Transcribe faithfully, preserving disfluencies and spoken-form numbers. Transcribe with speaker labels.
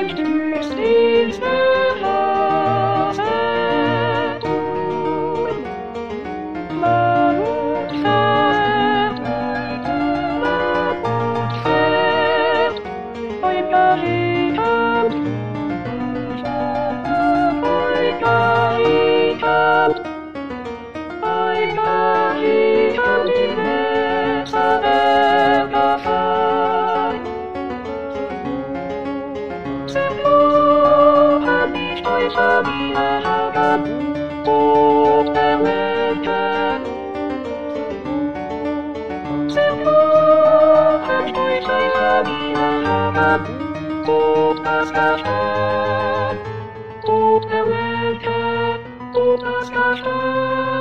Speaker 1: du steeds verlassen. Maar hoe ver, maar hoe ver, ooit Barikan, ooit Barikan, ooit Barikan, die Wetter Bergafai. Verloren nicht heute wieder haben, ob der Welt. Verloren heute wieder haben, ob das Gastern, ob der Welt, ob das Gastern.